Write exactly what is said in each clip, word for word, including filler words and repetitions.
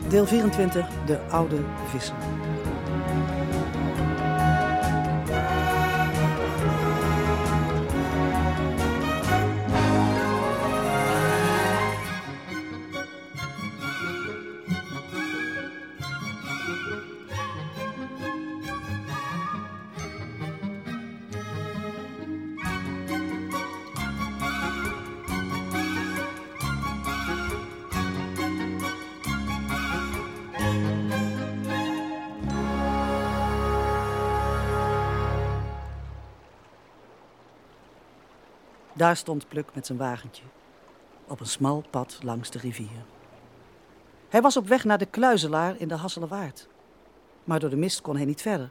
Deel vierentwintig, de oude visser. Daar stond Pluk met zijn wagentje, op een smal pad langs de rivier. Hij was op weg naar de Kluizelaar in de Hasselerwaard, maar door de mist kon hij niet verder.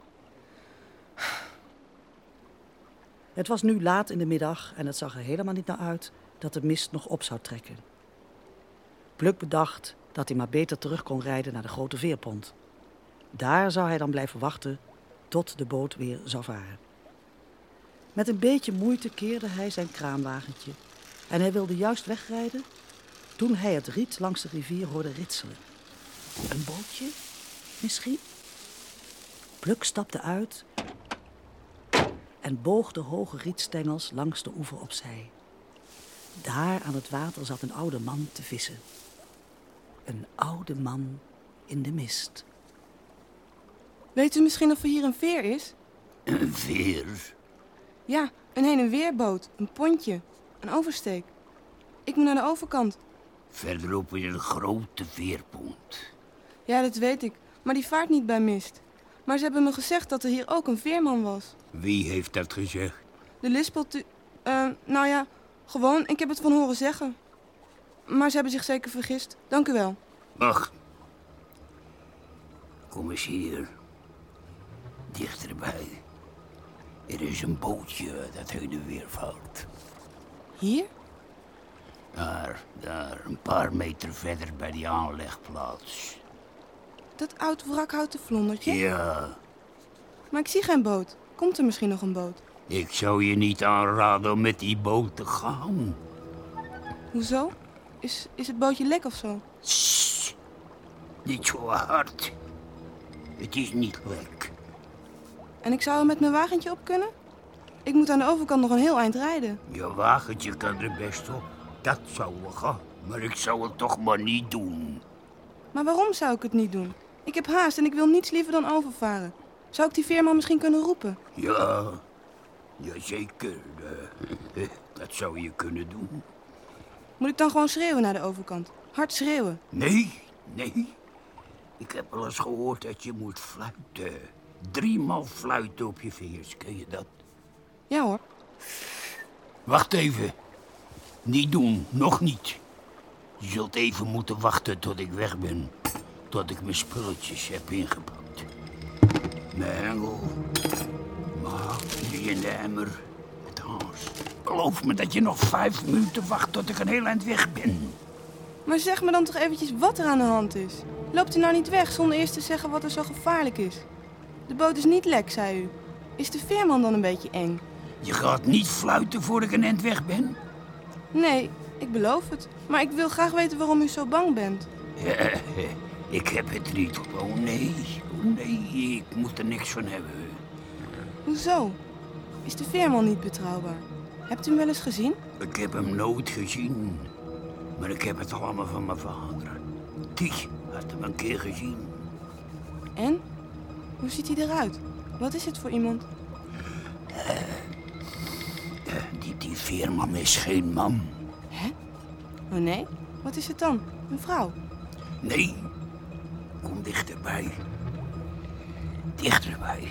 Het was nu laat in de middag en het zag er helemaal niet naar uit dat de mist nog op zou trekken. Pluk bedacht dat hij maar beter terug kon rijden naar de grote veerpont. Daar zou hij dan blijven wachten tot de boot weer zou varen. Met een beetje moeite keerde hij zijn kraanwagentje en hij wilde juist wegrijden toen hij het riet langs de rivier hoorde ritselen. Een bootje, misschien? Pluk stapte uit en boog de hoge rietstengels langs de oever opzij. Daar aan het water zat een oude man te vissen. Een oude man in de mist. Weet u misschien of er hier een veer is? Een veer? Ja, een heen- en weerboot, een pontje, een oversteek. Ik moet naar de overkant. Verderop is een grote veerpont. Ja, dat weet ik, maar die vaart niet bij mist. Maar ze hebben me gezegd dat er hier ook een veerman was. Wie heeft dat gezegd? De lispelt u... Uh, nou ja, gewoon, ik heb het van horen zeggen. Maar ze hebben zich zeker vergist. Dank u wel. Wacht. Kom eens hier. Dichterbij. Er is een bootje dat heen en weer vaart. Hier? Daar, daar, een paar meter verder bij die aanlegplaats. Dat oud wrakhouten vlondertje? Ja. Maar ik zie geen boot. Komt er misschien nog een boot? Ik zou je niet aanraden om met die boot te gaan. Hoezo? Is, is het bootje lek of zo? Sst. Niet zo hard. Het is niet lek. En ik zou er met mijn wagentje op kunnen? Ik moet aan de overkant nog een heel eind rijden. Je wagentje kan er best op. Dat zou wel gaan. Maar ik zou het toch maar niet doen. Maar waarom zou ik het niet doen? Ik heb haast en ik wil niets liever dan overvaren. Zou ik die veerman misschien kunnen roepen? Ja, jazeker. Uh, dat zou je kunnen doen. Moet ik dan gewoon schreeuwen naar de overkant? Hard schreeuwen? Nee, nee. Ik heb wel eens gehoord dat je moet fluiten. Driemaal fluiten op je vingers, ken je dat? Ja hoor. Wacht even. Niet doen, nog niet. Je zult even moeten wachten tot ik weg ben. Tot ik mijn spulletjes heb ingepakt. Mijn hengel. Maar die in de emmer. Het haas. Beloof me dat je nog vijf minuten wacht tot ik een heel eind weg ben. Maar zeg me dan toch eventjes wat er aan de hand is. Loopt u nou niet weg zonder eerst te zeggen wat er zo gevaarlijk is? De boot is niet lek, zei u. Is de veerman dan een beetje eng? Je gaat niet fluiten voor ik een eind weg ben? Nee, ik beloof het. Maar ik wil graag weten waarom u zo bang bent. Ja, ik heb het niet. Oh nee, oh nee, ik moet er niks van hebben. Hoezo? Is de veerman niet betrouwbaar? Hebt u hem wel eens gezien? Ik heb hem nooit gezien. Maar ik heb het allemaal van mijn vader. Die had hem een keer gezien. En? Hoe ziet hij eruit? Wat is het voor iemand? Uh, uh, die, die veerman is geen man. Hè? Oh nee? Wat is het dan? Een vrouw? Nee. Kom dichterbij. Dichterbij.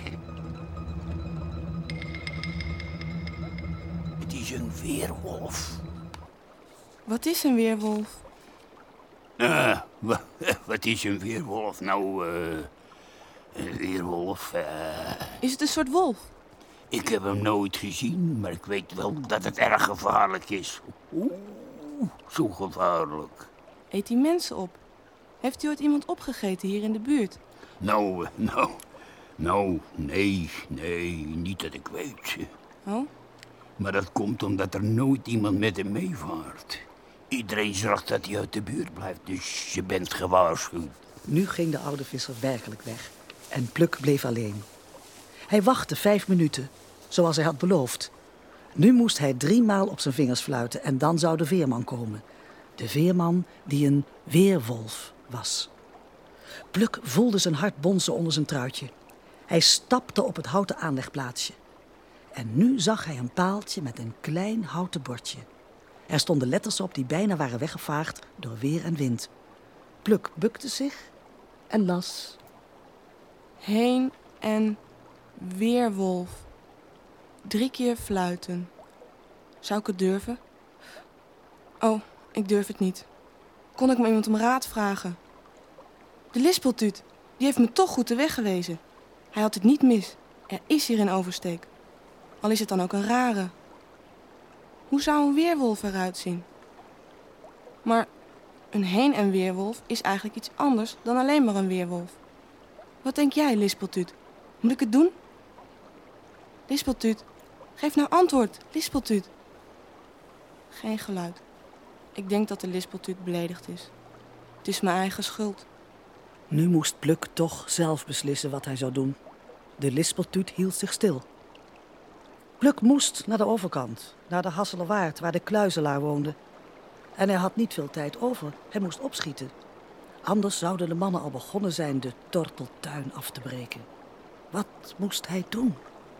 Het is een weerwolf. Wat is een weerwolf? Uh, wat is een weerwolf? Nou, uh, een weerwolf... Uh... Is het een soort wolf? Ik heb hem nooit gezien, maar ik weet wel dat het erg gevaarlijk is. Oeh, zo gevaarlijk. Eet hij mensen op? Heeft u ooit iemand opgegeten hier in de buurt? Nou, nou, nou, nee, nee, niet dat ik weet. Oh? Maar dat komt omdat er nooit iemand met hem meevaart. Iedereen zorgt dat hij uit de buurt blijft, dus je bent gewaarschuwd. Nu ging de oude visser werkelijk weg en Pluk bleef alleen. Hij wachtte vijf minuten, zoals hij had beloofd. Nu moest hij driemaal op zijn vingers fluiten en dan zou de veerman komen. De veerman die een weerwolf was. Pluk voelde zijn hart bonzen onder zijn truitje. Hij stapte op het houten aanlegplaatsje. En nu zag hij een paaltje met een klein houten bordje. Er stonden letters op die bijna waren weggevaagd door weer en wind. Pluk bukte zich en las. Heen en weerwolf. Drie keer fluiten. Zou ik het durven? Oh, ik durf het niet. Kon ik maar iemand om raad vragen? De lispeltuut, die heeft me toch goed de weg gewezen. Hij had het niet mis. Er is hier een oversteek. Al is het dan ook een rare. Hoe zou een weerwolf eruit zien? Maar een heen- en weerwolf is eigenlijk iets anders dan alleen maar een weerwolf. Wat denk jij, lispeltuut? Moet ik het doen? Lispeltuut, geef nou antwoord, lispeltuut. Geen geluid. Ik denk dat de lispeltuut beledigd is. Het is mijn eigen schuld. Nu moest Pluk toch zelf beslissen wat hij zou doen. De lispeltuut hield zich stil. Pluk moest naar de overkant, naar de Hasselerwaard, waar de kluizelaar woonde. En hij had niet veel tijd over. Hij moest opschieten. Anders zouden de mannen al begonnen zijn de torteltuin af te breken. Wat moest hij doen?